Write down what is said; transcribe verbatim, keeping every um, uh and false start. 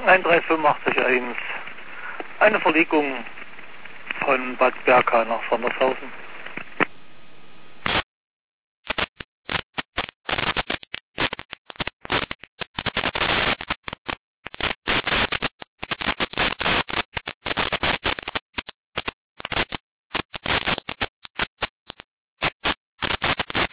eins drei fünf acht eins. Eine Verlegung von Bad Berka nach Sondershausen.